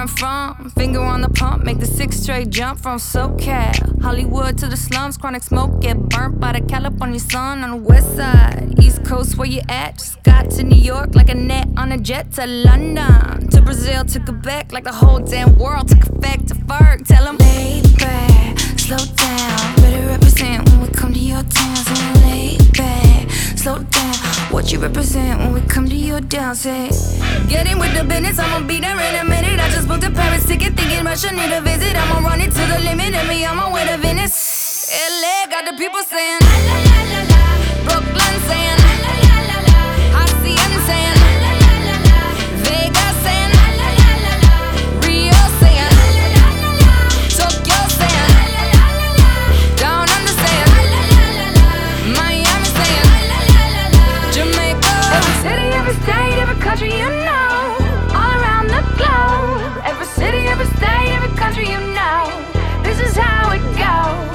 I'm from. Finger on the pump, make the 6 straight jump from SoCal. Hollywood to the slums, chronic smoke, get burnt by the California sun on the west side. East Coast, where you at? Just got to New York like a net on a jet to London. To Brazil, to Quebec, like the whole damn world took effect to Ferg. Tell them, lay back, slow down. Better represent when we come to your town. Say, lay back, slow down. What you represent when we come to your town? Say, get in with the business, I'ma be there in a minute. I just booked a Paris ticket, thinking Russia need a visit. I'ma run it to the limit, and me on my way to Venice. LA got the people saying, la la la la la. Brooklyn saying, la la la la la. Hacienda saying, la la la la la. Vegas saying, la la la la la. Rio saying, la la la la la. Tokyo saying, la la la la la. Down under saying, la la la la la. Miami saying, la la la la la. Jamaica. Every city, every state, every country you know. All around the globe. Every city, every state, every country you know. This is how it goes.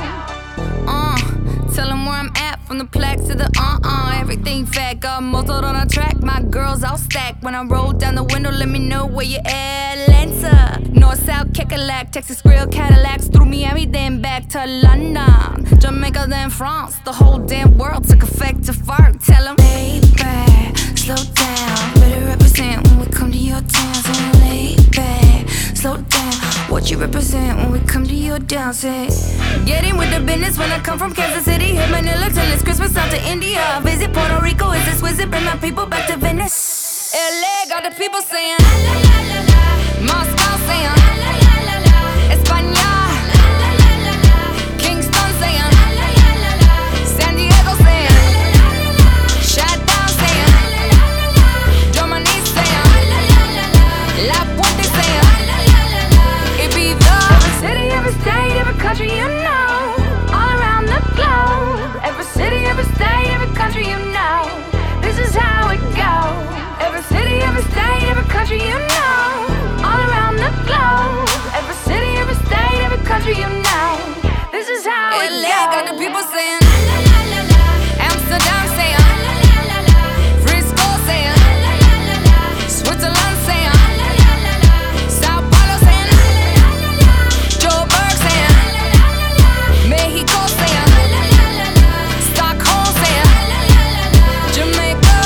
Tell them where I'm at, from the plaques to the everything fat, got motored on a track. My girls all stacked. When I roll down the window, let me know where you at. Atlanta, North, South, Kekalak, Texas Grill, Cadillacs, through Miami, then back to London, Jamaica, then France. The whole damn world took effect to Ferg. Tell them, lay back, slow down. Better represent when we come to your town. Say, lay back, slow down. What you represent when we come to your town? Say, get in with the business when I come from Kansas City. Hit Manila till it's Christmas, out to India. Visit Puerto Rico, is this visit? Bring my people back to Venice. LA got the people saying, la la la la la. Moscow saying, la la la la la. España, la la la la la. Kingston saying, la la la la la. San Diego saying, la la la la la. Shutdown saying, la la la la la. Germany saying, la la la la la. La Puente saying, la la la la la. Ibiza. Every city, every state, every country you know. All around the globe. Every city, every state, every country you know. This is how it goes. Every city, every state, every country you know. All around the globe. Every city, every state, every country you know. This is how it goes. LA got the people saying, la la la la la. Amsterdam saying, la la la la la. Frisco saying, la la la la la. Switzerland saying, la la la la la. Sao Paulo saying, la la la la la. Joburg saying, la la la la la. Mexico saying, la la la la la. Stockholm saying, la la la la la. Jamaica.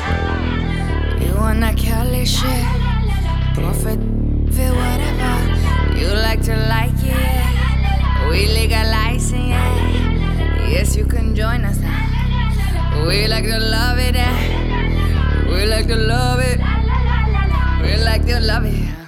You want that Cali shit? Profit, feel whatever you like to like it. Yeah. We legalizing it. Yes, you can join us now. We like to love it. Yeah. We like to love it. We like to love it.